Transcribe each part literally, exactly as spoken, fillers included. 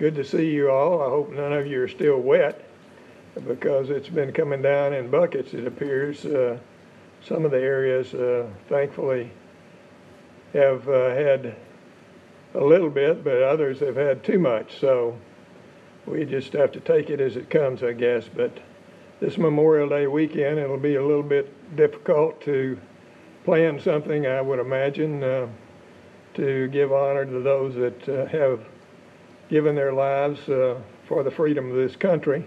good to see you all. I hope none of you are still wet because it's been coming down in buckets, it appears. Uh, some of the areas, uh, thankfully, have uh, had a little bit, but others have had too much. So we just have to take it as it comes, I guess. But this Memorial Day weekend, it'll be a little bit difficult to plan something, I would imagine, uh, to give honor to those that uh, have given their lives uh, for the freedom of this country.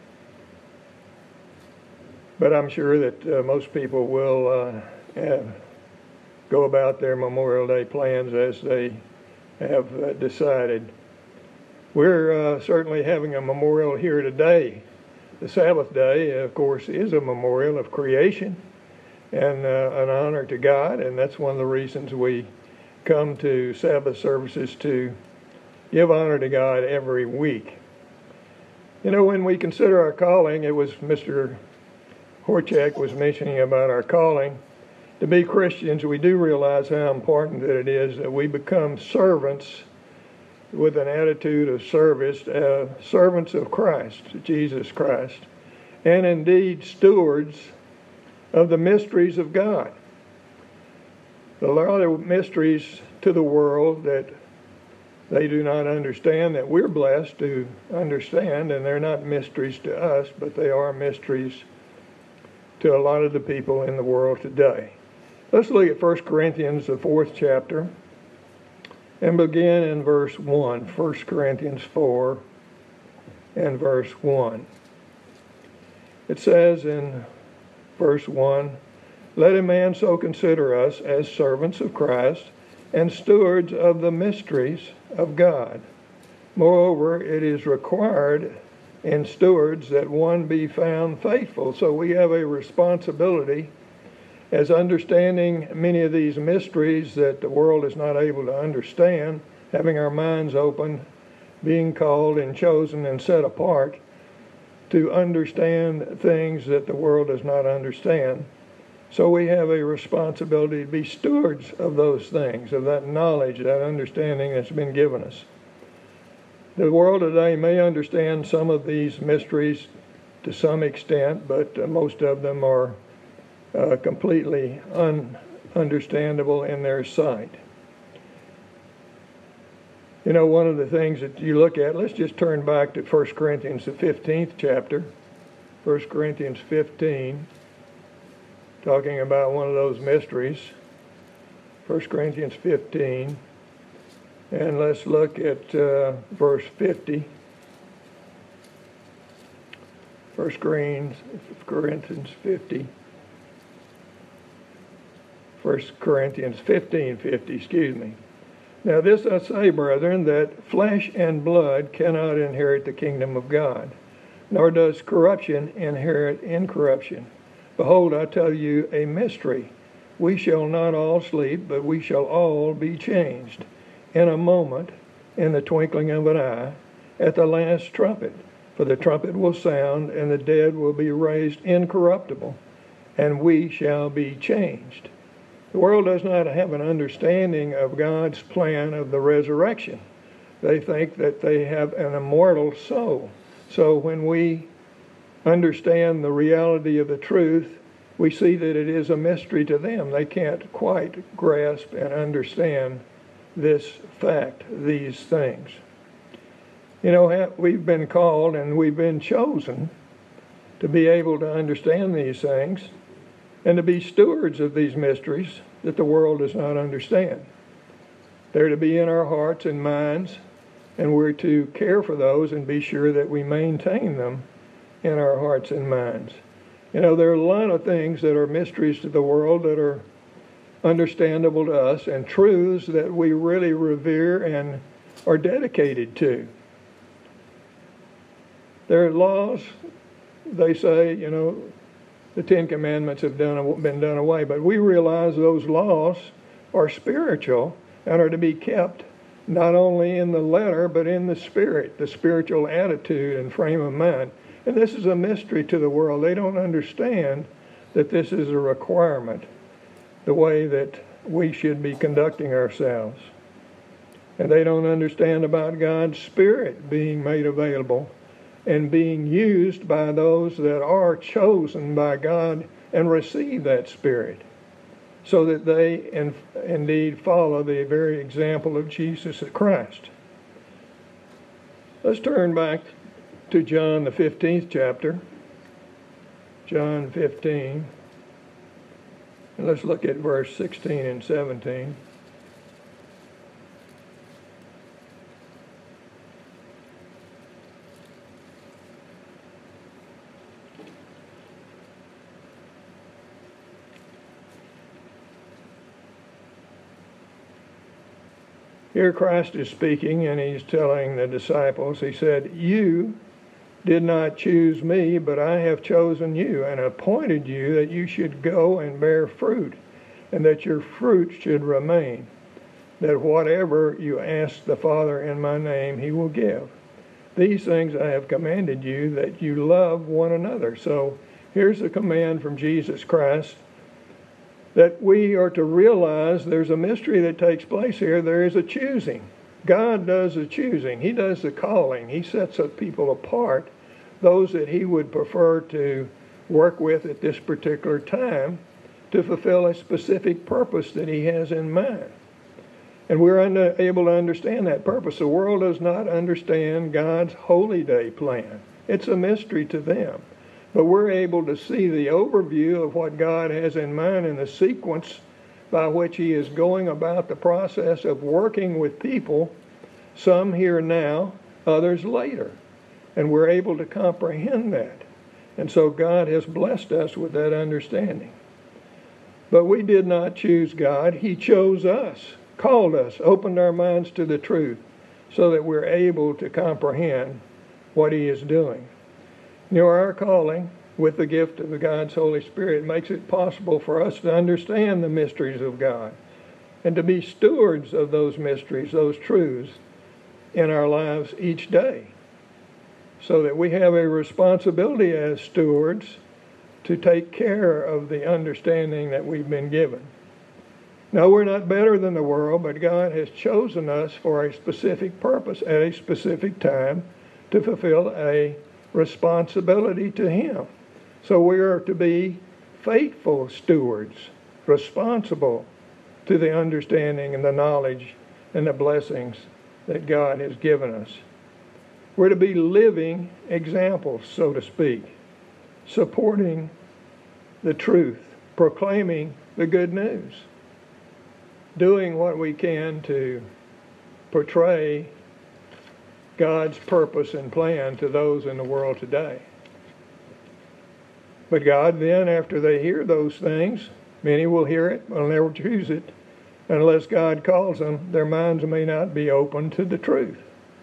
But I'm sure that uh, most people will uh, have, go about their Memorial Day plans as they have uh, decided. We're uh, certainly having a memorial here today. The Sabbath day, of course, is a memorial of creation and uh, an honor to God, and that's one of the reasons we come to Sabbath services, to give honor to God every week. You know, when we consider our calling, it was Mister Horchak was mentioning about our calling. To be Christians, we do realize how important that it is that we become servants with an attitude of service, uh, servants of Christ, Jesus Christ, and indeed stewards of the mysteries of God. A lot of mysteries to the world that they do not understand, that we're blessed to understand, and they're not mysteries to us, but they are mysteries to a lot of the people in the world today. Let's look at First Corinthians, the fourth chapter, and begin in verse one. First Corinthians four and verse one. It says in verse one, "Let a man so consider us as servants of Christ and stewards of the mysteries of God. Moreover, it is required in stewards that one be found faithful." So we have a responsibility as understanding many of these mysteries that the world is not able to understand, having our minds open, being called and chosen and set apart to understand things that the world does not understand. So we have a responsibility to be stewards of those things, of that knowledge, that understanding that's been given us. The world today may understand some of these mysteries to some extent, but uh, most of them are uh, completely ununderstandable in their sight. You know, one of the things that you look at, let's just turn back to First Corinthians, the fifteenth chapter, First Corinthians fifteen, talking about one of those mysteries, First Corinthians fifteen, and let's look at uh, verse fifty. First Corinthians fifty. First Corinthians fifteen fifty, excuse me. "Now this I say, brethren, that flesh and blood cannot inherit the kingdom of God, nor does corruption inherit incorruption. Behold, I tell you a mystery. We shall not all sleep, but we shall all be changed in a moment, in the twinkling of an eye, at the last trumpet. For the trumpet will sound, and the dead will be raised incorruptible, and we shall be changed." The world does not have an understanding of God's plan of the resurrection. They think that they have an immortal soul. So when we understand the reality of the truth, we see that it is a mystery to them. They can't quite grasp and understand this fact, these things. You know, we've been called and we've been chosen to be able to understand these things and to be stewards of these mysteries that the world does not understand. They're to be in our hearts and minds, and we're to care for those and be sure that we maintain them in our hearts and minds. You know, there are a lot of things that are mysteries to the world that are understandable to us, and truths that we really revere and are dedicated to. There are laws, they say, you know, the Ten Commandments have done, been done away, but we realize those laws are spiritual and are to be kept not only in the letter, but in the spirit, the spiritual attitude and frame of mind. And this is a mystery to the world. They don't understand that this is a requirement, the way that we should be conducting ourselves. And they don't understand about God's Spirit being made available and being used by those that are chosen by God and receive that Spirit, so that they in, indeed follow the very example of Jesus Christ. Let's turn back to John, the fifteenth chapter. John fifteen. And let's look at verse sixteen and seventeen. Here Christ is speaking, and he's telling the disciples, he said, "You did not choose me, but I have chosen you and appointed you that you should go and bear fruit, and that your fruit should remain, that whatever you ask the Father in my name, he will give. These things I have commanded you, that you love one another." So here's a command from Jesus Christ, that we are to realize there's a mystery that takes place here. There is a choosing. God does the choosing. He does the calling. He sets up people apart, those that he would prefer to work with at this particular time to fulfill a specific purpose that he has in mind. And we're unable to understand that purpose. The world does not understand God's holy day plan. It's a mystery to them. But we're able to see the overview of what God has in mind and the sequence by which he is going about the process of working with people, some here now, others later. And we're able to comprehend that. And so God has blessed us with that understanding. But we did not choose God. He chose us, called us, opened our minds to the truth so that we're able to comprehend what he is doing. You know, our calling with the gift of God's Holy Spirit makes it possible for us to understand the mysteries of God and to be stewards of those mysteries, those truths in our lives each day, so that we have a responsibility as stewards to take care of the understanding that we've been given. Now, we're not better than the world, but God has chosen us for a specific purpose at a specific time to fulfill a responsibility to him. So we are to be faithful stewards, responsible to the understanding and the knowledge and the blessings that God has given us. We're to be living examples, so to speak, supporting the truth, proclaiming the good news, doing what we can to portray God's purpose and plan to those in the world today. But God then, after they hear those things, many will hear it, will never choose it. Unless God calls them, their minds may not be open to the truth.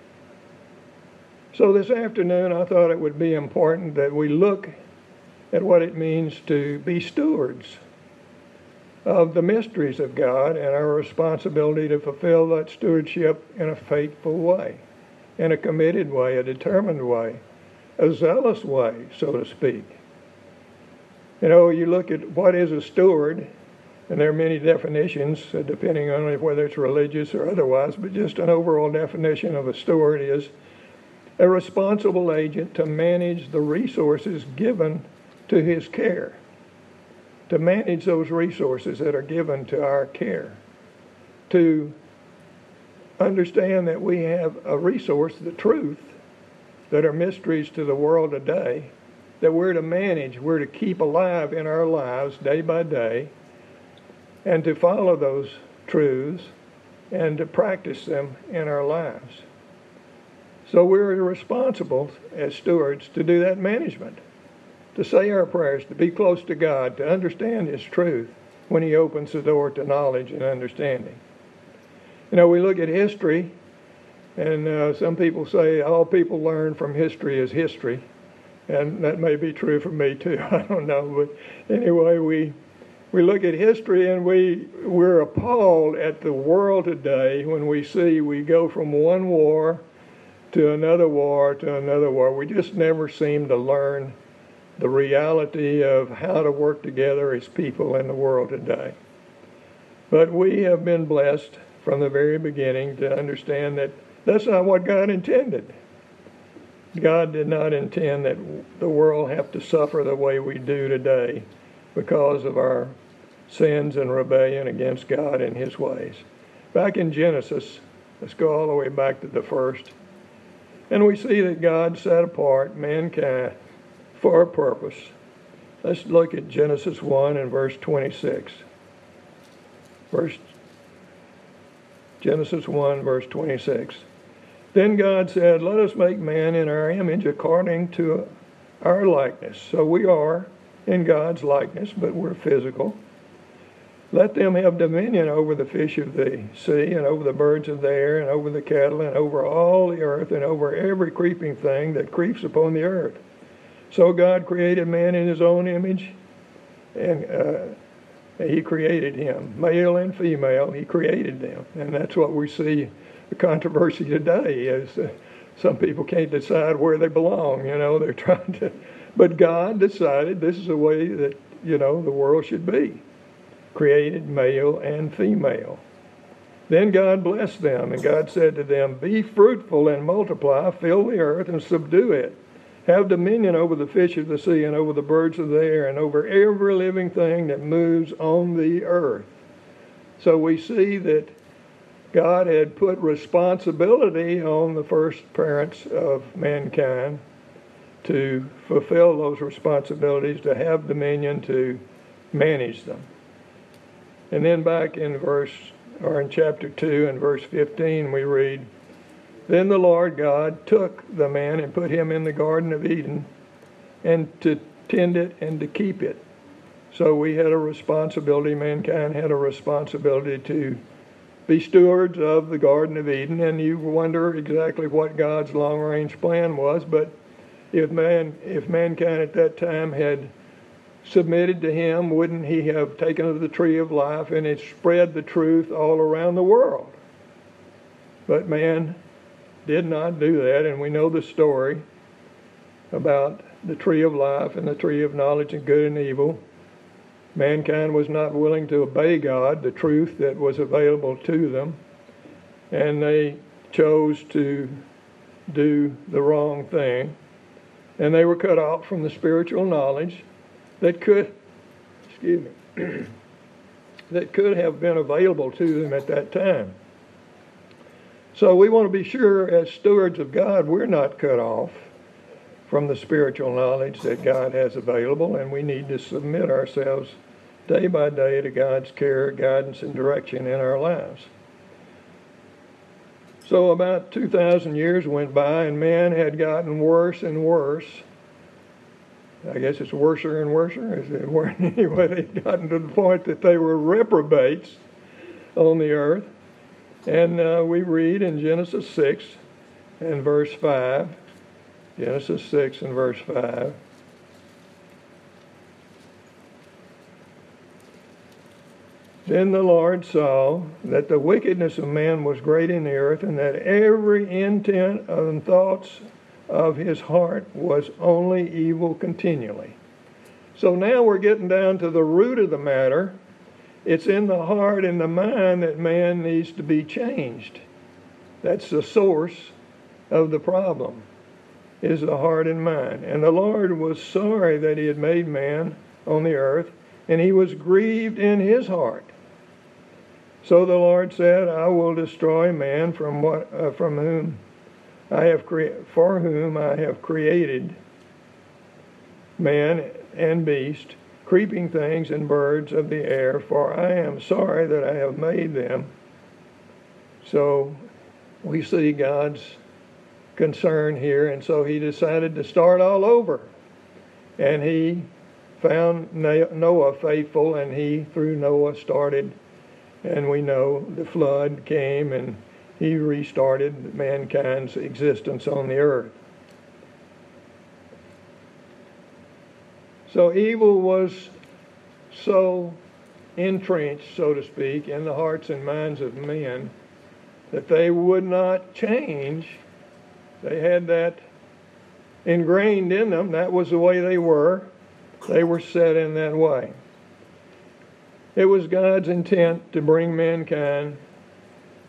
So this afternoon, I thought it would be important that we look at what it means to be stewards of the mysteries of God and our responsibility to fulfill that stewardship in a faithful way, in a committed way, a determined way, a zealous way, so to speak. You know, you look at what is a steward, and there are many definitions, uh, depending on whether it's religious or otherwise, but just an overall definition of a steward is a responsible agent to manage the resources given to his care, to manage those resources that are given to our care, to understand that we have a resource, the truth, that are mysteries to the world today, that we're to manage, we're to keep alive in our lives day by day, and to follow those truths and to practice them in our lives. So we're responsible as stewards to do that management, to say our prayers, to be close to God, to understand his truth when he opens the door to knowledge and understanding. You know, we look at history, and uh, some people say all people learn from history is history. And that may be true for me too, I don't know. But anyway, we we look at history and we, we're appalled at the world today when we see we go from one war to another war to another war. We just never seem to learn the reality of how to work together as people in the world today. But we have been blessed from the very beginning to understand that that's not what God intended. God did not intend that the world have to suffer the way we do today because of our sins and rebellion against God and His ways. Back in Genesis, let's go all the way back to the first, and we see that God set apart mankind for a purpose. Let's look at Genesis one and verse twenty-six. Verse, Genesis one, verse twenty-six. Then God said, let us make man in our image according to our likeness. So we are in God's likeness, but we're physical. Let them have dominion over the fish of the sea, and over the birds of the air, and over the cattle, and over all the earth, and over every creeping thing that creeps upon the earth. So God created man in His own image, and uh, He created him. Male and female, He created them. And that's what we see the controversy today is uh, some people can't decide where they belong. You know, they're trying to, but God decided this is the way that, you know, the world should be. Created male and female. Then God blessed them, and God said to them, be fruitful and multiply, fill the earth and subdue it. Have dominion over the fish of the sea and over the birds of the air and over every living thing that moves on the earth. So we see that God had put responsibility on the first parents of mankind to fulfill those responsibilities, to have dominion, to manage them. And then back in verse, or in chapter two and verse fifteen, we read, then the Lord God took the man and put him in the Garden of Eden and to tend it and to keep it. So we had a responsibility, mankind had a responsibility to be stewards of the Garden of Eden, and you wonder exactly what God's long-range plan was, but if man, if mankind at that time had submitted to Him, wouldn't He have taken of the tree of life and it spread the truth all around the world? But man did not do that, and we know the story about the tree of life and the tree of knowledge of good and evil. Mankind was not willing to obey God, the truth that was available to them, and they chose to do the wrong thing, and they were cut off from the spiritual knowledge that could, excuse me, that could have been available to them at that time. So we want to be sure as stewards of God, we're not cut off from the spiritual knowledge that God has available, and we need to submit ourselves day by day to God's care, guidance, and direction in our lives. So about two thousand years went by, and man had gotten worse and worse. I guess it's worser and worser. Anyway, they'd gotten to the point that they were reprobates on the earth. And uh, we read in Genesis six and verse five, Genesis six and verse five, then the Lord saw that the wickedness of man was great in the earth, and that every intent and thoughts of his heart was only evil continually. So now we're getting down to the root of the matter. It's in the heart and the mind that man needs to be changed. That's the source of the problem, is the heart and mind. And the Lord was sorry that He had made man on the earth, and He was grieved in His heart. So the Lord said, I will destroy man from what uh, from whom I have cre- for whom I have created man and beast, creeping things and birds of the air, for I am sorry that I have made them. So we see God's concern here, and so He decided to start all over. And He found Noah faithful, and he, through Noah, started, and we know the flood came, and He restarted mankind's existence on the earth. So evil was so entrenched, so to speak, in the hearts and minds of men that they would not change. They had that ingrained in them. That was the way they were. They were set in that way. It was God's intent to bring mankind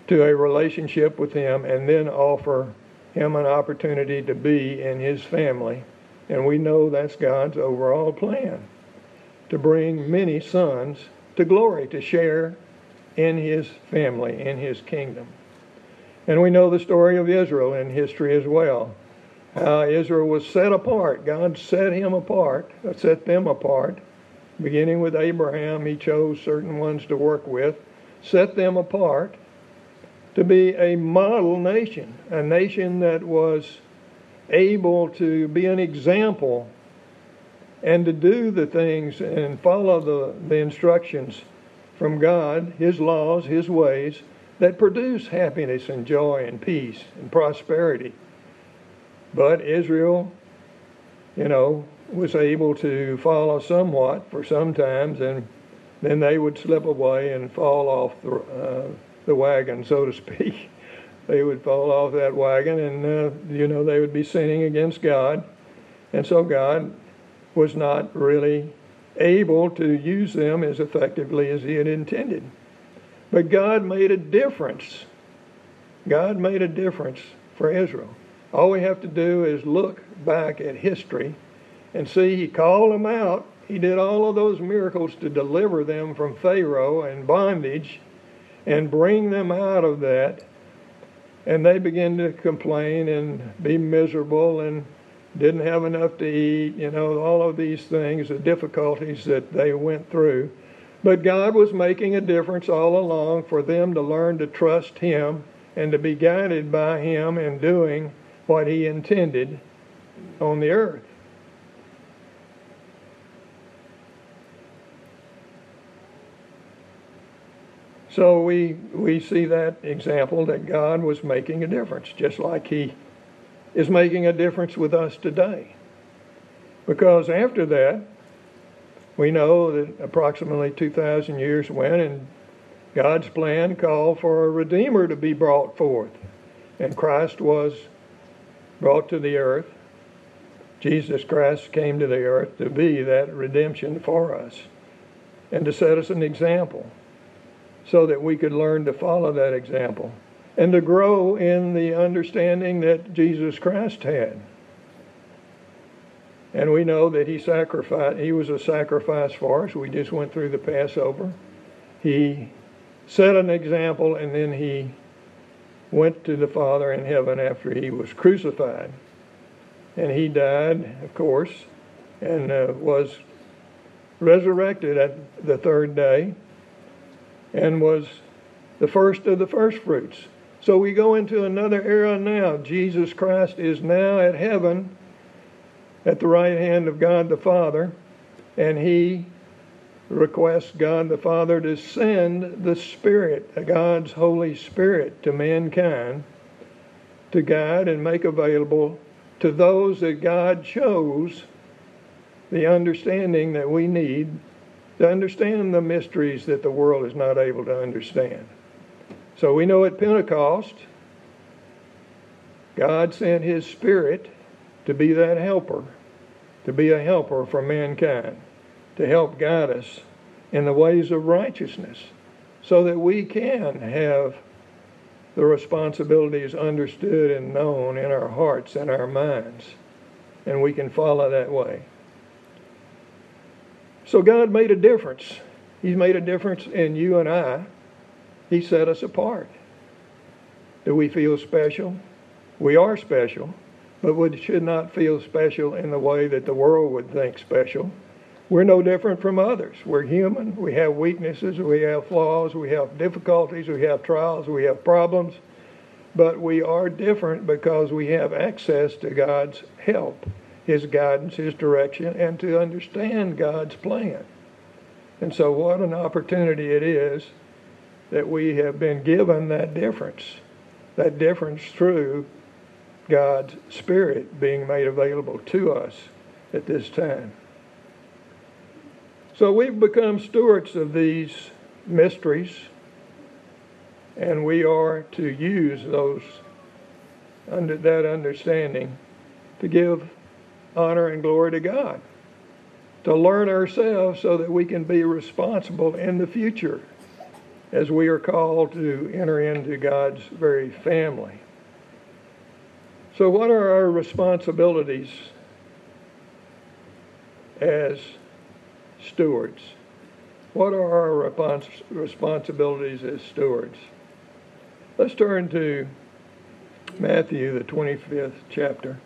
to a relationship with him and then offer him an opportunity to be in his family. And we know that's God's overall plan, to bring many sons to glory, to share in his family, in his kingdom. And we know the story of Israel in history as well. How Israel was set apart. God set him apart, set them apart. Beginning with Abraham, he chose certain ones to work with, set them apart to be a model nation, a nation that was able to be an example and to do the things and follow the, the instructions from God, his laws, his ways, that produce happiness and joy and peace and prosperity. But Israel, you know, was able to follow somewhat for some times, and then they would slip away and fall off the, uh, the wagon, so to speak. They would fall off that wagon, and, uh, you know, they would be sinning against God. And so God was not really able to use them as effectively as he had intended. But God made a difference. God made a difference for Israel. All we have to do is look back at history and see he called them out. He did all of those miracles to deliver them from Pharaoh and bondage and bring them out of that. And they began to complain and be miserable and didn't have enough to eat, you know, all of these things, the difficulties that they went through. But God was making a difference all along for them to learn to trust him and to be guided by him in doing what he intended on the earth. So we we see that example that God was making a difference, just like he is making a difference with us today. Because after that, we know that approximately two thousand years went, and God's plan called for a Redeemer to be brought forth. And Christ was brought to the earth. Jesus Christ came to the earth to be that redemption for us and to set us an example so that we could learn to follow that example and to grow in the understanding that Jesus Christ had. And we know that he sacrificed, he was a sacrifice for us. We just went through the Passover. He set an example, and then he went to the Father in heaven after he was crucified. And he died, of course, and uh, was resurrected at the third day and was the first of the first fruits. So we go into another era now. Jesus Christ is now at heaven at the right hand of God the Father, and he requests God the Father to send the Spirit, God's Holy Spirit, to mankind to guide and make available to those that God chose the understanding that we need to understand the mysteries that the world is not able to understand. So we know at Pentecost, God sent his Spirit to be that helper, to be a helper for mankind, to help guide us in the ways of righteousness so that we can have the responsibilities understood and known in our hearts and our minds, and we can follow that way. So God made a difference. He's made a difference in you and I. He set us apart. Do we feel special? We are special, but we should not feel special in the way that the world would think special. We're no different from others. We're human. We have weaknesses. We have flaws. We have difficulties. We have trials. We have problems. But we are different because we have access to God's help, his guidance, his direction, and to understand God's plan. And so what an opportunity it is that we have been given that difference, that difference through God's Spirit being made available to us at this time. So we've become stewards of these mysteries, and we are to use those under that understanding to give honor and glory to God, to learn ourselves so that we can be responsible in the future as we are called to enter into God's very family. So what are our responsibilities as stewards? What are our respons- responsibilities as stewards? Let's turn to Matthew, the twenty-fifth chapter.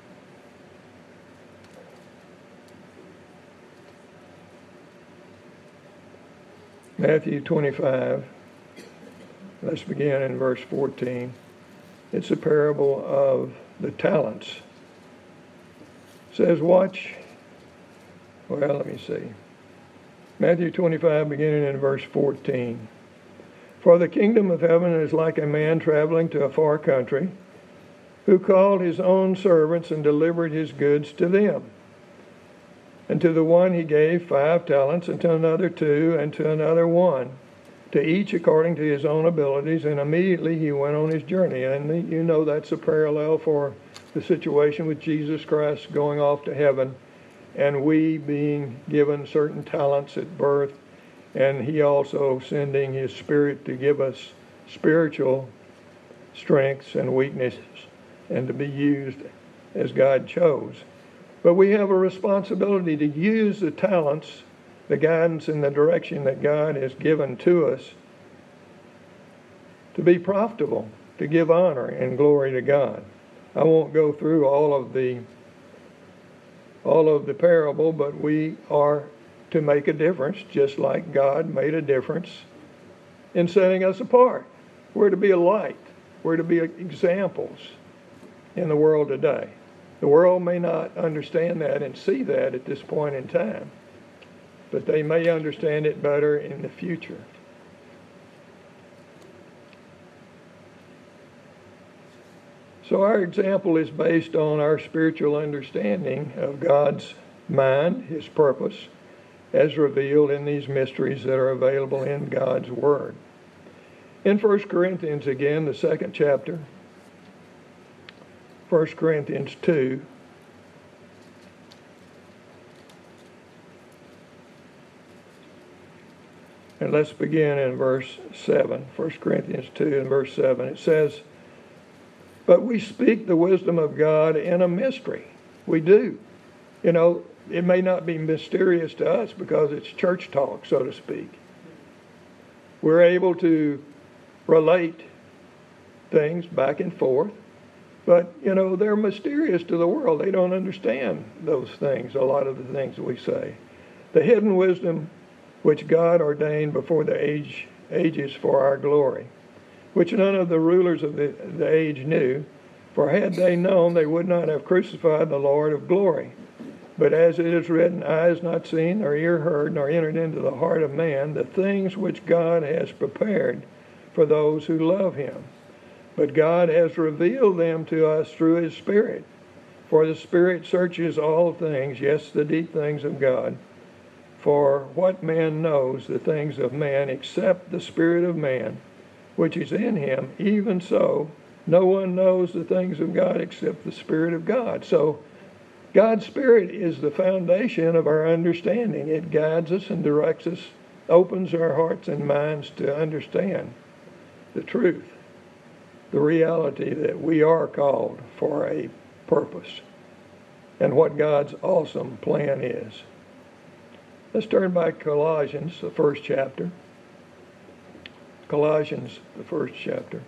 Matthew twenty-five, let's begin in verse fourteen. It's a parable of the talents. It says, watch, well, let me see. Matthew twenty-five, beginning in verse fourteen. For the kingdom of heaven is like a man traveling to a far country, who called his own servants and delivered his goods to them. And to the one he gave five talents, and to another two, and to another one, to each according to his own abilities, and immediately he went on his journey. And you know that's a parallel for the situation with Jesus Christ going off to heaven, and we being given certain talents at birth, and he also sending his Spirit to give us spiritual strengths and weaknesses, and to be used as God chose. But we have a responsibility to use the talents, the guidance and the direction that God has given to us to be profitable, to give honor and glory to God. I won't go through all of the all of the parable, but we are to make a difference, just like God made a difference in setting us apart. We're to be a light. We're to be examples in the world today. The world may not understand that and see that at this point in time, but they may understand it better in the future. So our example is based on our spiritual understanding of God's mind, his purpose, as revealed in these mysteries that are available in God's Word. In First Corinthians, again, the second chapter, First Corinthians two, and let's begin in verse seven. First Corinthians two and verse seven. It says, but we speak the wisdom of God in a mystery. We do. You know, it may not be mysterious to us because it's church talk, so to speak. We're able to relate things back and forth, but, you know, they're mysterious to the world. They don't understand those things, a lot of the things that we say. The hidden wisdom which God ordained before the age, ages for our glory, which none of the rulers of the, the age knew, for had they known, they would not have crucified the Lord of glory. But as it is written, eye has not seen, nor ear heard, nor entered into the heart of man, the things which God has prepared for those who love him. But God has revealed them to us through his Spirit. For the Spirit searches all things, yes, the deep things of God. For what man knows the things of man except the Spirit of man, which is in him? Even so, no one knows the things of God except the Spirit of God. So, God's Spirit is the foundation of our understanding. It guides us and directs us, opens our hearts and minds to understand the truth, the reality that we are called for a purpose, and what God's awesome plan is. Let's turn back to Colossians, the first chapter. Colossians, the first chapter.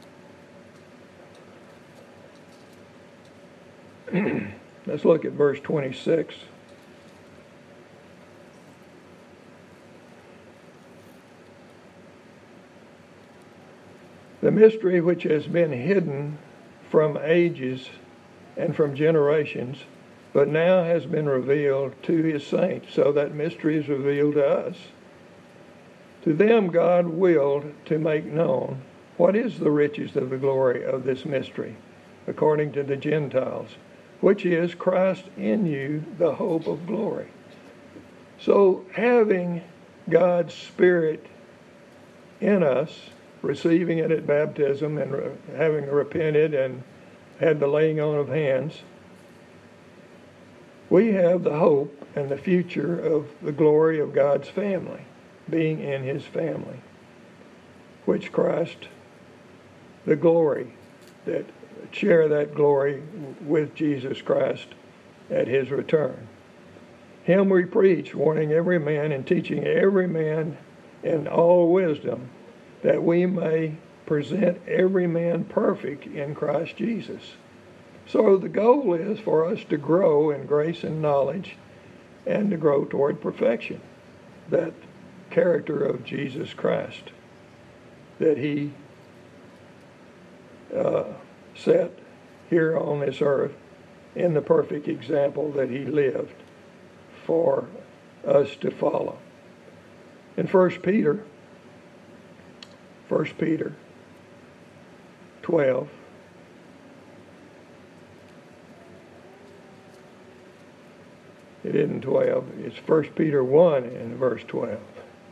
Let's look at verse twenty-six. The mystery which has been hidden from ages and from generations, but now has been revealed to his saints. So that mystery is revealed to us. To them God willed to make known what is the riches of the glory of this mystery, according to the Gentiles, which is Christ in you, the hope of glory. So having God's Spirit in us, receiving it at baptism and re- having repented and had the laying on of hands, we have the hope and the future of the glory of God's family, being in his family. which Christ, the glory, that share that glory with Jesus Christ at his return. Him we preach, warning every man and teaching every man in all wisdom, that we may present every man perfect in Christ Jesus. So the goal is for us to grow in grace and knowledge and to grow toward perfection, that character of Jesus Christ that he uh, set here on this earth in the perfect example that he lived for us to follow. In First Peter, First Peter twelve, it isn't twelve, it's First Peter one and verse twelve.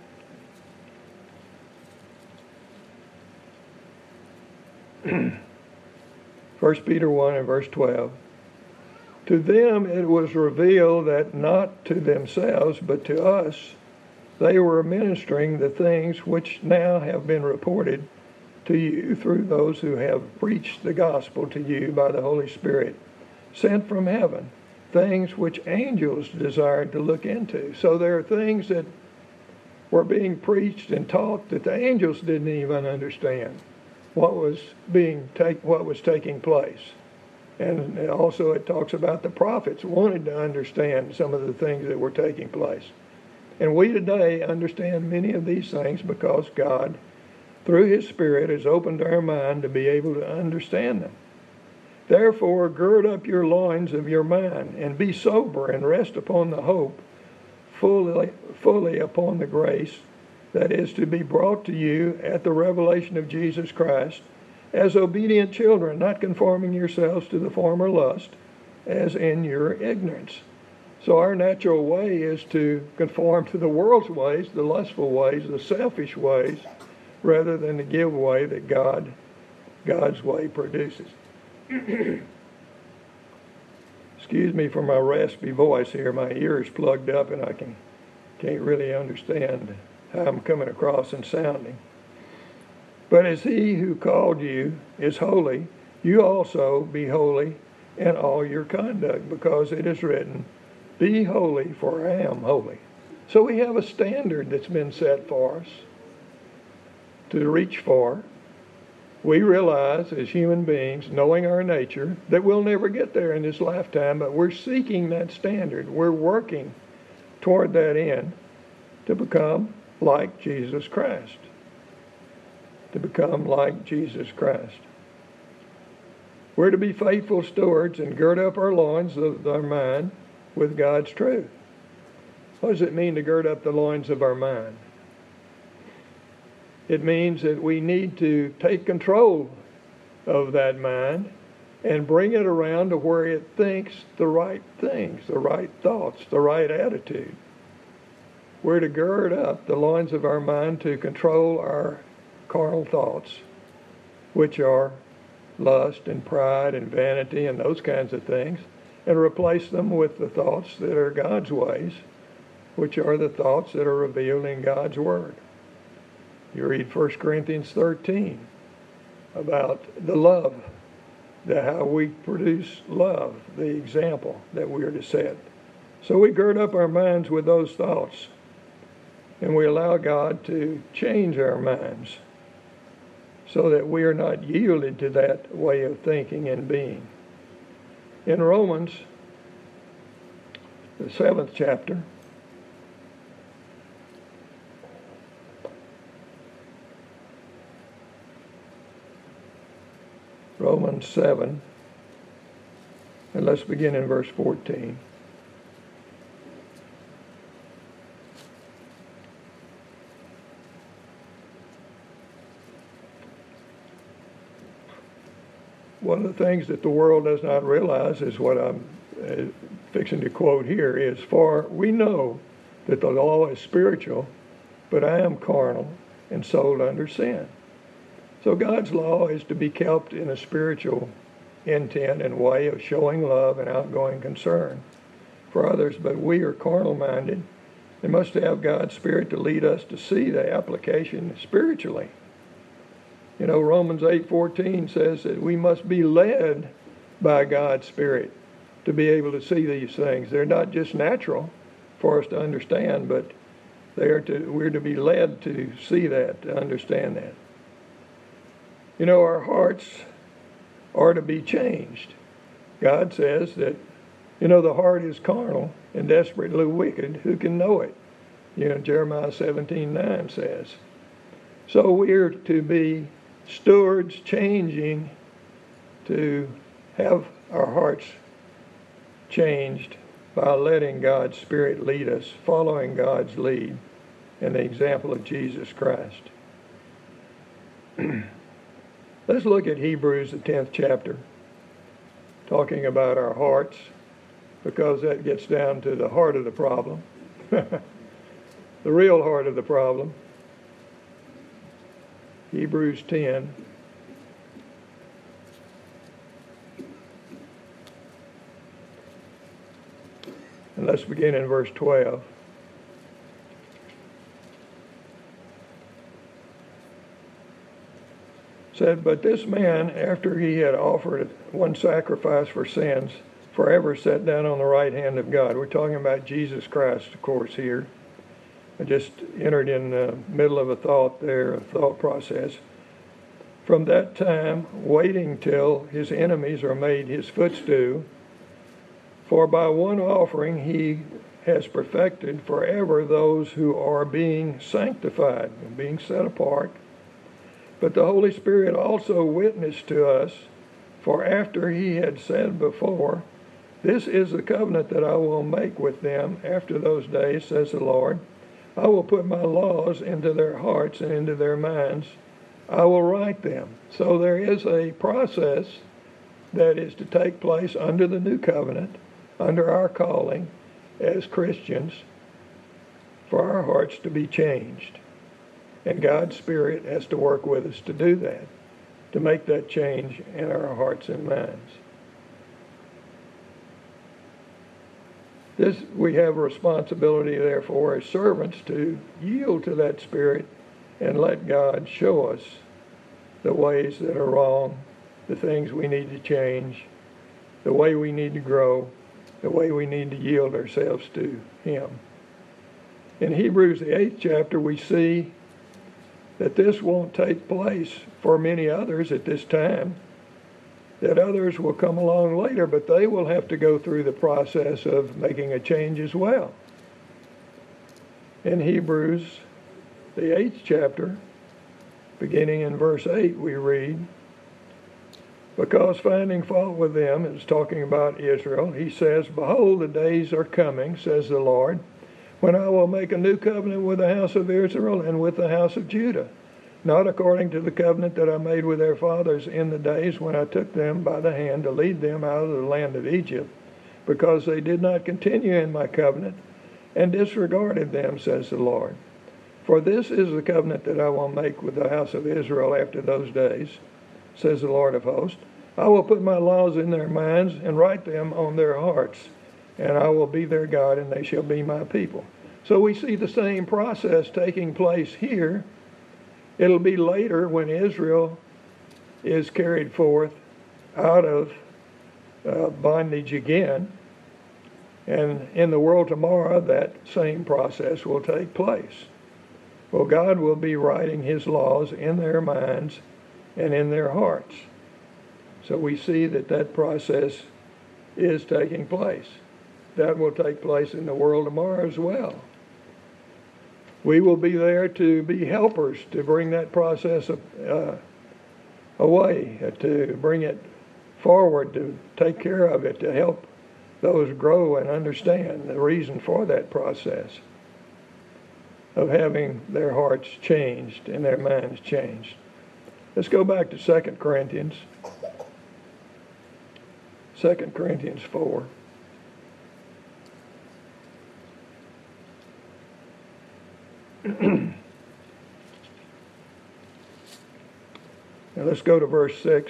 First Peter one and verse twelve. To them it was revealed that not to themselves, but to us, they were ministering the things which now have been reported to you through those who have preached the gospel to you by the Holy Spirit, sent from heaven, things which angels desired to look into. So there are things that were being preached and taught that the angels didn't even understand what was being take what was taking place. And also it talks about the prophets wanted to understand some of the things that were taking place. And we today understand many of these things because God, through his Spirit, has opened our mind to be able to understand them. Therefore, gird up your loins of your mind, and be sober, and rest upon the hope, fully, fully upon the grace that is to be brought to you at the revelation of Jesus Christ, as obedient children, not conforming yourselves to the former lust, as in your ignorance. So our natural way is to conform to the world's ways, the lustful ways, the selfish ways, rather than the give way that God, God's way produces. Excuse me for my raspy voice here. My ear is plugged up and I can, can't really understand how I'm coming across and sounding. But as he who called you is holy, you also be holy in all your conduct, because it is written, be holy, for I am holy. So we have a standard that's been set for us to reach for. We realize as human beings, knowing our nature, that we'll never get there in this lifetime, but we're seeking that standard. We're working toward that end to become like Jesus Christ. To become like Jesus Christ. We're to be faithful stewards and gird up our loins of our mind with God's truth. What does it mean to gird up the loins of our mind? It means that we need to take control of that mind and bring it around to where it thinks the right things, the right thoughts, the right attitude. We're to gird up the loins of our mind to control our carnal thoughts, which are lust and pride and vanity and those kinds of things, and replace them with the thoughts that are God's ways, which are the thoughts that are revealed in God's Word. You read First Corinthians thirteen about the love, the, how we produce love, the example that we are to set. So we gird up our minds with those thoughts, and we allow God to change our minds so that we are not yielded to that way of thinking and being. In Romans, the seventh chapter, Romans seven, and let's begin in verse fourteen. One of the things that the world does not realize is what I'm uh, fixing to quote here is, for we know that the law is spiritual, but I am carnal and sold under sin. So God's law is to be kept in a spiritual intent and way of showing love and outgoing concern for others, but we are carnal-minded and must have God's Spirit to lead us to see the application spiritually You know, Romans eight fourteen says that we must be led by God's Spirit to be able to see these things. They're not just natural for us to understand, but they are to, we're to be led to see that, to understand that. You know, our hearts are to be changed. God says that, you know, the heart is carnal and desperately wicked. Who can know it? You know, Jeremiah seventeen nine says. So we're to be stewards changing to have our hearts changed by letting God's Spirit lead us, following God's lead and the example of Jesus Christ. Let's look at Hebrews, the tenth chapter, talking about our hearts, because that gets down to the heart of the problem, the real heart of the problem. Hebrews ten. And let's begin in verse twelve. Said, but this man, after he had offered one sacrifice for sins, forever sat down on the right hand of God. We're talking about Jesus Christ, of course, here. I just entered in the middle of a thought there, a thought process. From that time, waiting till his enemies are made his footstool, for by one offering he has perfected forever those who are being sanctified, being set apart. But the Holy Spirit also witnessed to us, for after he had said before, this is the covenant that I will make with them after those days, says the Lord. I will put my laws into their hearts and into their minds. I will write them. So there is a process that is to take place under the new covenant, under our calling as Christians, for our hearts to be changed. And God's Spirit has to work with us to do that, to make that change in our hearts and minds. This, we have a responsibility, therefore, as servants to yield to that Spirit and let God show us the ways that are wrong, the things we need to change, the way we need to grow, the way we need to yield ourselves to Him. In Hebrews, the eighth chapter, we see that this won't take place for many others at this time, that others will come along later, but they will have to go through the process of making a change as well. In Hebrews, the eighth chapter, beginning in verse eight, we read, because finding fault with them, it's talking about Israel, he says, behold, the days are coming, says the Lord, when I will make a new covenant with the house of Israel and with the house of Judah, not according to the covenant that I made with their fathers in the days when I took them by the hand to lead them out of the land of Egypt, because they did not continue in my covenant and disregarded them, says the Lord. For this is the covenant that I will make with the house of Israel after those days, says the Lord of hosts. I will put my laws in their minds and write them on their hearts, and I will be their God, and they shall be my people. So we see the same process taking place here. It'll be later when Israel is carried forth out of uh, bondage again. And in the world tomorrow, that same process will take place. Well, God will be writing His laws in their minds and in their hearts. So we see that that process is taking place. That will take place in the world tomorrow as well. We will be there to be helpers to bring that process uh, away, uh, to bring it forward, to take care of it, to help those grow and understand the reason for that process of having their hearts changed and their minds changed. Let's go back to Second Corinthians. Second Corinthians four. Now let's go to verse six.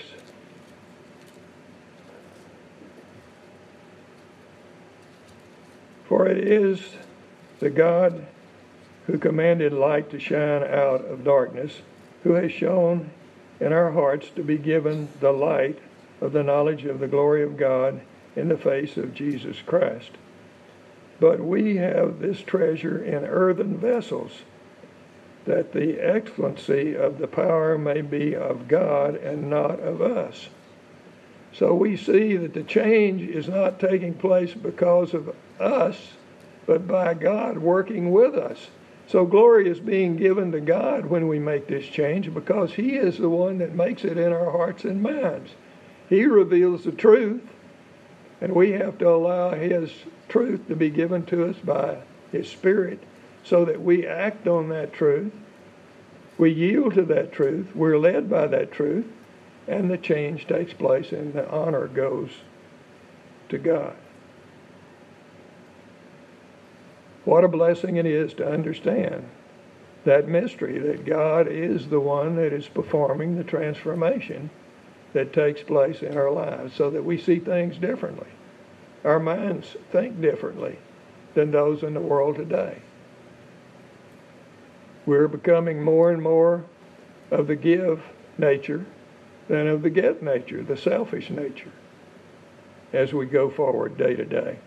For it is the God who commanded light to shine out of darkness, who has shown in our hearts to be given the light of the knowledge of the glory of God in the face of Jesus Christ. But we have this treasure in earthen vessels, that the excellency of the power may be of God and not of us. So we see that the change is not taking place because of us, but by God working with us. So glory is being given to God when we make this change, because He is the one that makes it in our hearts and minds. He reveals the truth, and we have to allow His truth to be given to us by His Spirit, so that we act on that truth, we yield to that truth, we're led by that truth, and the change takes place and the honor goes to God. What a blessing it is to understand that mystery, that God is the one that is performing the transformation that takes place in our lives, so that we see things differently. Our minds think differently than those in the world today. We're becoming more and more of the give nature than of the get nature, the selfish nature, as we go forward day to day.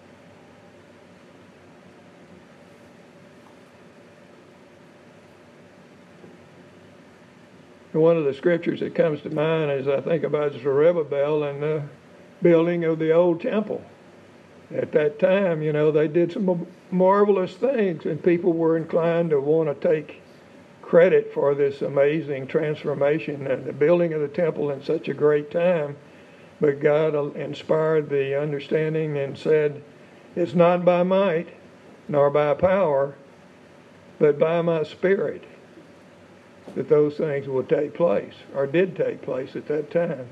One of the scriptures that comes to mind as I think about Zerubbabel and the building of the old temple. At that time, you know, they did some marvelous things, and people were inclined to want to take credit for this amazing transformation and the building of the temple in such a great time. But God inspired the understanding and said, it's not by might nor by power, but by my Spirit, that those things will take place, or did take place at that time.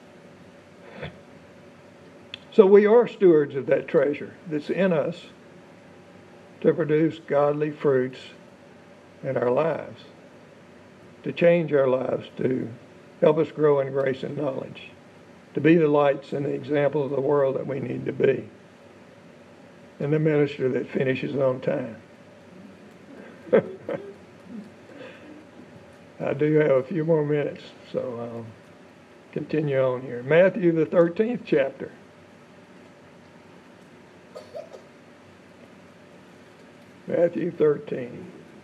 So we are stewards of that treasure that's in us to produce godly fruits in our lives, to change our lives, to help us grow in grace and knowledge, to be the lights and the example of the world that we need to be, and the minister that finishes on time. I do have a few more minutes, so I'll continue on here. Matthew, the thirteenth chapter. Matthew thirteen.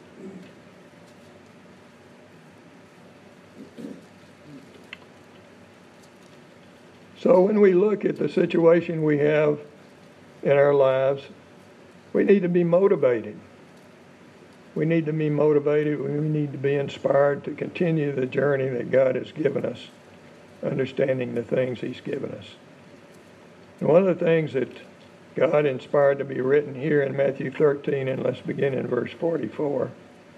So when we look at the situation we have in our lives, we need to be motivated. We need to be motivated. We need to be inspired to continue the journey that God has given us, understanding the things He's given us. And one of the things that God inspired to be written here in Matthew thirteen, and let's begin in verse forty-four,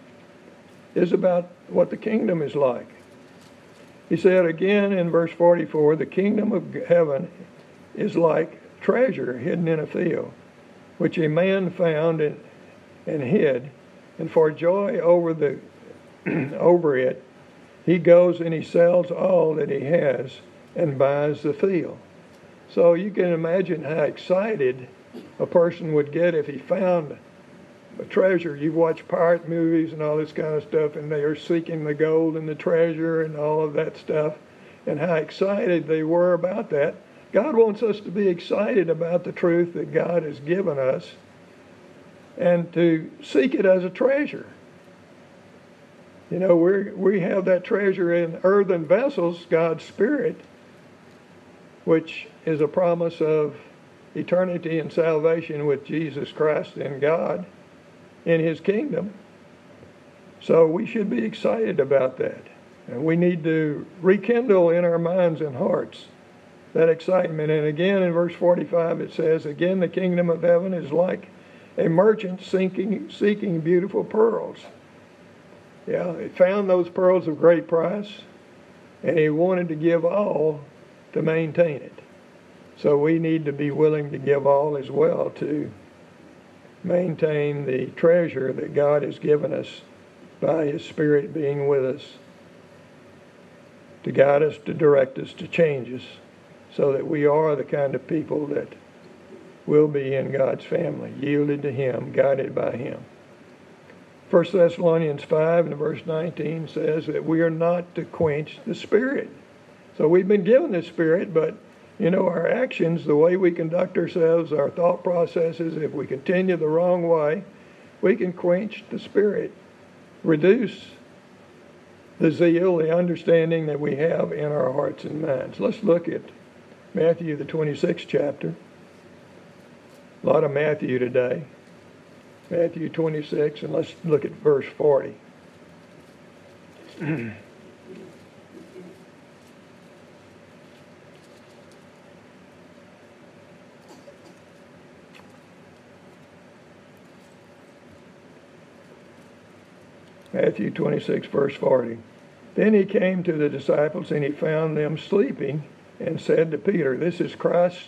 is about what the kingdom is like. He said again in verse forty-four, the kingdom of heaven is like treasure hidden in a field, which a man found and, and hid. And for joy over the over it, he goes and he sells all that he has and buys the field. So you can imagine how excited a person would get if he found a treasure. You've watched pirate movies and all this kind of stuff, and they are seeking the gold and the treasure and all of that stuff, and how excited they were about that. God wants us to be excited about the truth that God has given us, and to seek it as a treasure. You know, we we have that treasure in earthen vessels, God's Spirit, which is a promise of eternity and salvation with Jesus Christ and God in His kingdom. So we should be excited about that. And we need to rekindle in our minds and hearts that excitement. And again in verse forty-five it says, again the kingdom of heaven is like a merchant seeking, seeking beautiful pearls. Yeah, he found those pearls of great price, and he wanted to give all to maintain it. So we need to be willing to give all as well to maintain the treasure that God has given us by His Spirit being with us, to guide us, to direct us, to change us, so that we are the kind of people that will be in God's family, yielded to Him, guided by Him. First Thessalonians five and verse nineteen says that we are not to quench the Spirit. So we've been given the Spirit, but you know, our actions, the way we conduct ourselves, our thought processes, if we continue the wrong way, we can quench the Spirit, reduce the zeal, the understanding that we have in our hearts and minds. Let's look at Matthew, the twenty-sixth chapter. A lot of Matthew today. Matthew twenty-six, and let's look at verse forty. Matthew twenty-six, verse forty. Then he came to the disciples, and he found them sleeping, and said to Peter, this is Christ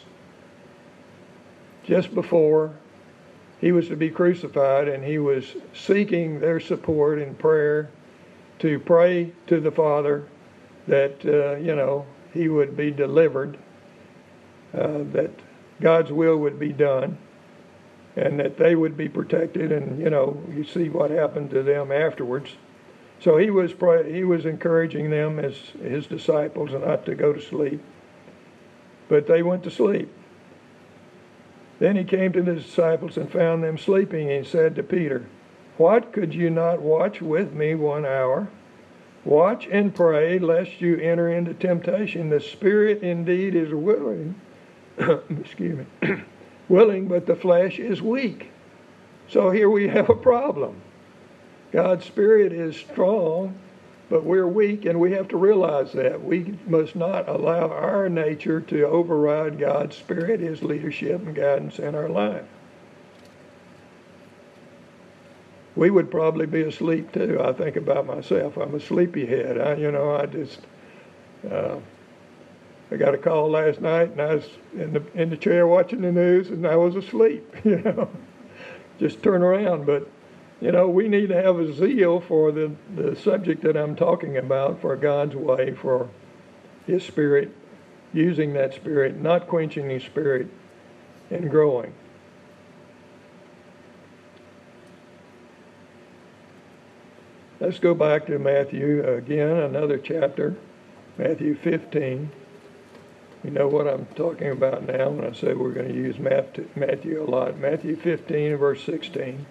just before he was to be crucified, and he was seeking their support in prayer to pray to the Father that, uh, you know, he would be delivered, uh, that God's will would be done, and that they would be protected. And, you know, you see what happened to them afterwards. So he was pray- he was encouraging them as his disciples not to go to sleep. But they went to sleep. Then he came to the disciples and found them sleeping, and he said to Peter, what, could you not watch with me one hour? Watch and pray, lest you enter into temptation. The spirit indeed is willing, excuse me, willing, but the flesh is weak. So here we have a problem. God's Spirit is strong, but we're weak, and we have to realize that. We must not allow our nature to override God's Spirit, His leadership and guidance in our life. We would probably be asleep too. I think about myself. I'm a sleepyhead. I, you know, I just, uh, I got a call last night, and I was in the in the chair watching the news, and I was asleep. You know, just turn around. But you know, we need to have a zeal for the, the subject that I'm talking about, for God's way, for His Spirit, using that Spirit, not quenching His Spirit, and growing. Let's go back to Matthew again, another chapter, Matthew fifteen. You know what I'm talking about now when I say we're going to use Matthew a lot. Matthew fifteen, verse sixteen.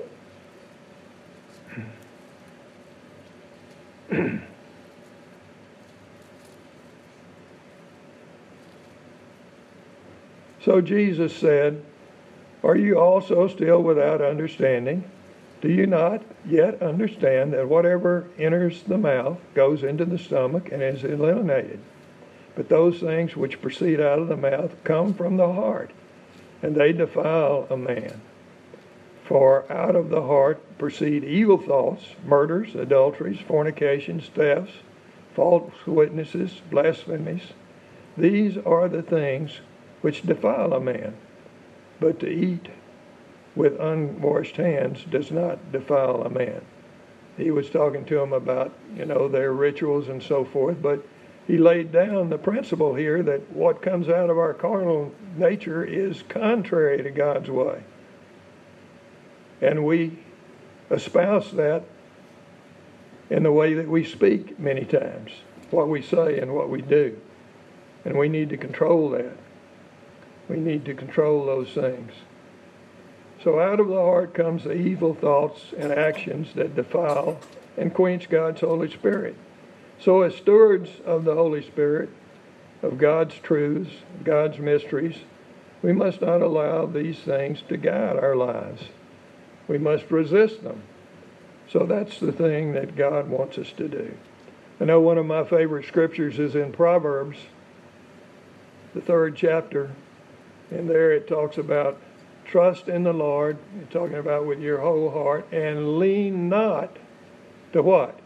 So Jesus said, are you also still without understanding? Do you not yet understand that whatever enters the mouth goes into the stomach and is eliminated? But those things which proceed out of the mouth come from the heart, and they defile a man. For out of the heart proceed evil thoughts, murders, adulteries, fornications, thefts, false witnesses, blasphemies. These are the things which defile a man. But to eat with unwashed hands does not defile a man. He was talking to them about, you know, their rituals and so forth, but he laid down the principle here that what comes out of our carnal nature is contrary to God's way. And we espouse that in the way that we speak many times, what we say and what we do. And we need to control that. We need to control those things. So out of the heart comes the evil thoughts and actions that defile and quench God's Holy Spirit. So as stewards of the Holy Spirit, of God's truths, God's mysteries, we must not allow these things to guide our lives. We must resist them. So that's the thing that God wants us to do. I know one of my favorite scriptures is in Proverbs, the third chapter, and there it talks about trust in the Lord, it's talking about with your whole heart, and lean not to what?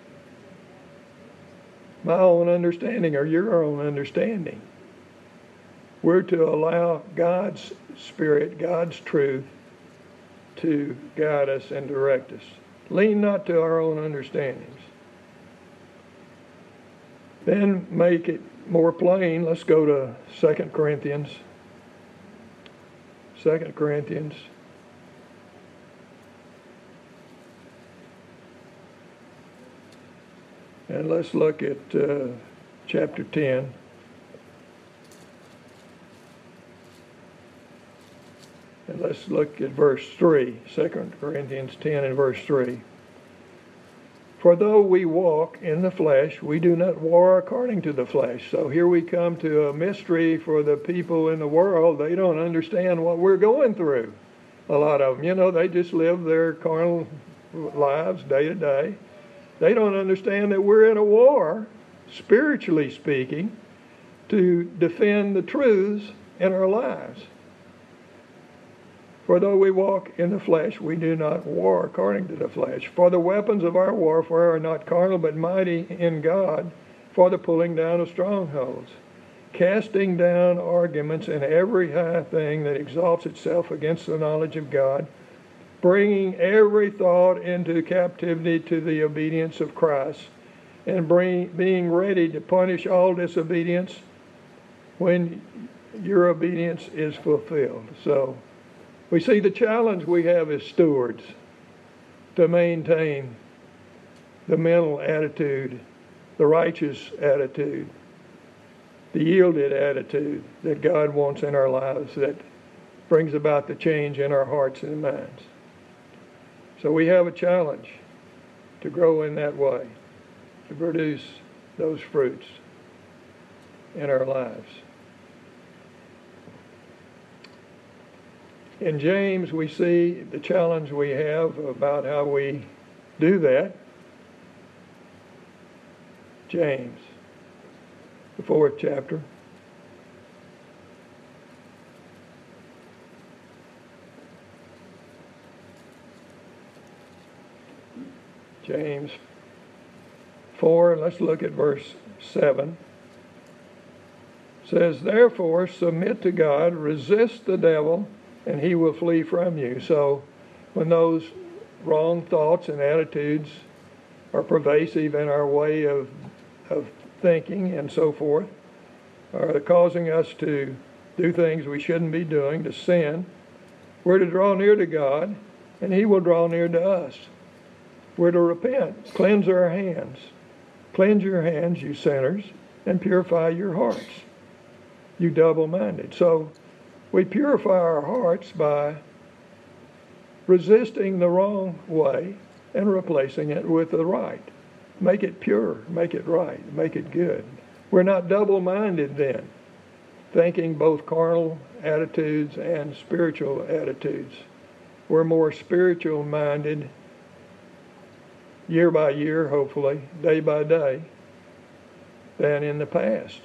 My own understanding or your own understanding. We're to allow God's Spirit, God's truth, to guide us and direct us. Lean not to our own understandings. Then make it more plain. Let's go to Second Corinthians. Second Corinthians. And let's look at uh, chapter ten. And let's look at verse three, Second Corinthians ten and verse three. For though we walk in the flesh, we do not war according to the flesh. So here we come to a mystery for the people in the world. They don't understand what we're going through. A lot of them, you know, they just live their carnal lives day to day. They don't understand that we're in a war, spiritually speaking, to defend the truths in our lives. For though we walk in the flesh, we do not war according to the flesh. For the weapons of our warfare are not carnal, but mighty in God for the pulling down of strongholds, casting down arguments and every high thing that exalts itself against the knowledge of God, bringing every thought into captivity to the obedience of Christ, and bring, being ready to punish all disobedience when your obedience is fulfilled. So, we see the challenge we have as stewards to maintain the mental attitude, the righteous attitude, the yielded attitude that God wants in our lives that brings about the change in our hearts and minds. So we have a challenge to grow in that way, to produce those fruits in our lives. In James, we see the challenge we have about how we do that. James, the fourth chapter. James four, let's look at verse seven. It says, therefore, submit to God, resist the devil, and he will flee from you. So when those wrong thoughts and attitudes are pervasive in our way of, of thinking and so forth, are causing us to do things we shouldn't be doing, to sin, we're to draw near to God, and he will draw near to us. We're to repent, cleanse our hands. Cleanse your hands, you sinners, and purify your hearts, you double-minded. So we purify our hearts by resisting the wrong way and replacing it with the right. Make it pure, make it right, make it good. We're not double-minded then, thinking both carnal attitudes and spiritual attitudes. We're more spiritual-minded year by year, hopefully, day by day, than in the past.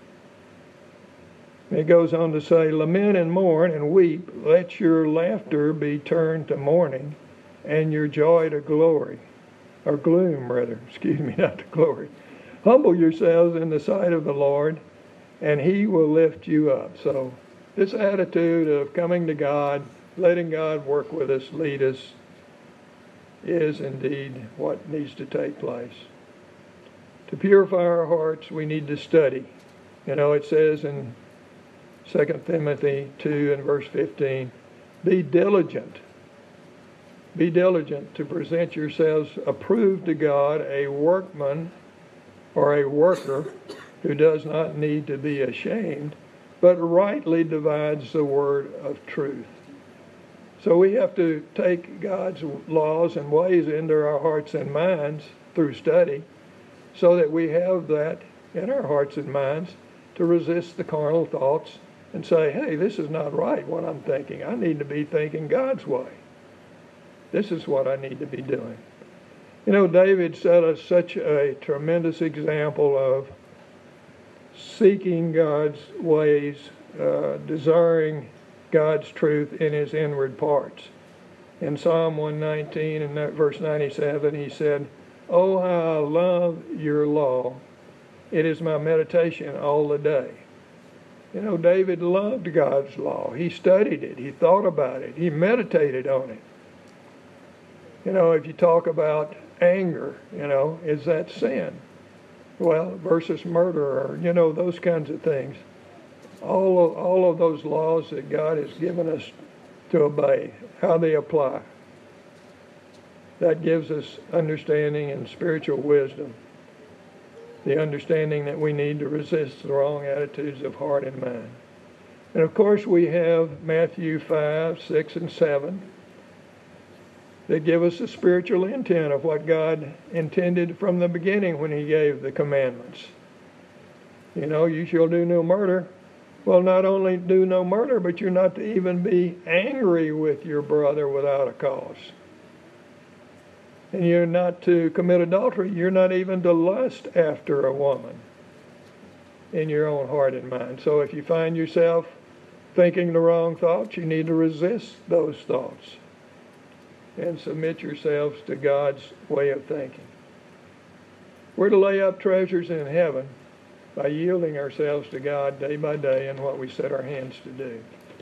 It goes on to say, lament and mourn and weep. Let your laughter be turned to mourning and your joy to glory. Or gloom, rather. Excuse me, not to glory. Humble yourselves in the sight of the Lord, and he will lift you up. So this attitude of coming to God, letting God work with us, lead us, is indeed what needs to take place. To purify our hearts, we need to study. You know, it says in Second Timothy two and verse fifteen, be diligent. Be diligent to present yourselves approved to God, a workman or a worker who does not need to be ashamed, but rightly divides the word of truth. So we have to take God's laws and ways into our hearts and minds through study so that we have that in our hearts and minds to resist the carnal thoughts and say, hey, this is not right what I'm thinking. I need to be thinking God's way. This is what I need to be doing. You know, David set us such a tremendous example of seeking God's ways, uh, desiring God's truth in his inward parts. In Psalm one nineteen and verse ninety-seven, he said, oh, how I love your law. It is my meditation all the day. You know, David loved God's law. He studied it. He thought about it. He meditated on it. You know, if you talk about anger, you know, is that sin? Well, versus murder, or, you know, those kinds of things. All of, all of those laws that God has given us to obey, how they apply. That gives us understanding and spiritual wisdom the understanding that we need to resist the wrong attitudes of heart and mind. And of course we have Matthew five, six, and seven that give us the spiritual intent of what God intended from the beginning when he gave the commandments. You know, you shall do no murder. Well, not only do no murder, but you're not to even be angry with your brother without a cause. And you're not to commit adultery. You're not even to lust after a woman in your own heart and mind. So if you find yourself thinking the wrong thoughts, you need to resist those thoughts and submit yourselves to God's way of thinking. We're to lay up treasures in heaven by yielding ourselves to God day by day in what we set our hands to do.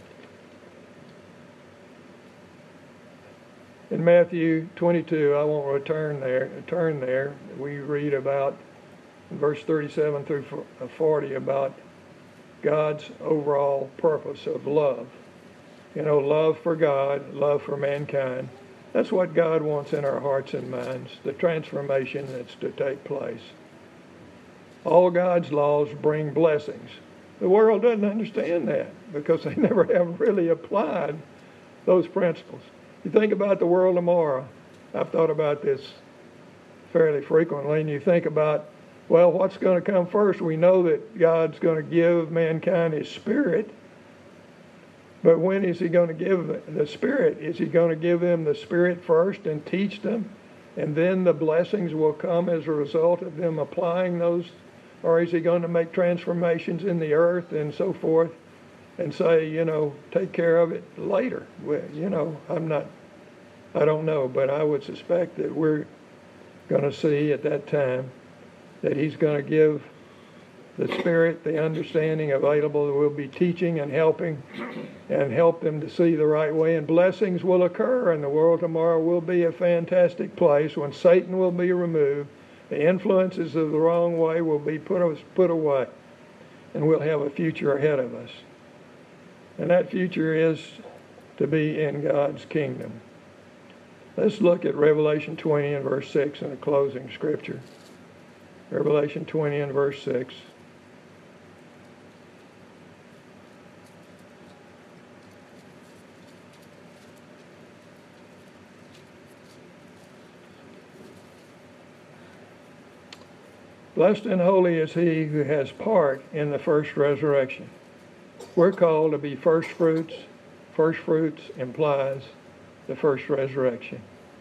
In Matthew twenty-two, I won't return there, turn there. We read about in verse thirty-seven through forty about God's overall purpose of love. You know, love for God, love for mankind. That's what God wants in our hearts and minds, the transformation that's to take place. All God's laws bring blessings. The world doesn't understand that because they never have really applied those principles. You think about the world tomorrow. I've thought about this fairly frequently, and you think about, well, what's going to come first? We know that God's going to give mankind his Spirit, but when is he going to give the Spirit? Is he going to give them the Spirit first and teach them, and then the blessings will come as a result of them applying those? Or is he going to make transformations in the earth and so forth and say, you know, take care of it later? Well, you know, I'm not, I don't know, but I would suspect that we're going to see at that time that he's going to give the Spirit, the understanding available. We'll be teaching and helping and help them to see the right way. And blessings will occur, and the world tomorrow will be a fantastic place when Satan will be removed. The influences of the wrong way will be put, put away, and we'll have a future ahead of us. And that future is to be in God's kingdom. Let's look at Revelation twenty and verse six in the closing scripture. Revelation twenty and verse six. Blessed and holy is he who has part in the first resurrection. We're called to be first fruits. First fruits implies the first resurrection.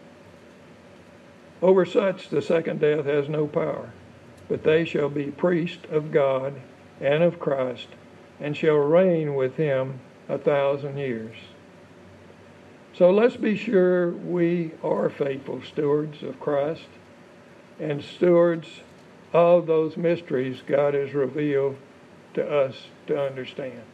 Over such the second death has no power, but they shall be priests of God and of Christ, and shall reign with him a thousand years. So let's be sure we are faithful stewards of Christ and stewards of those mysteries God has revealed to us to understand.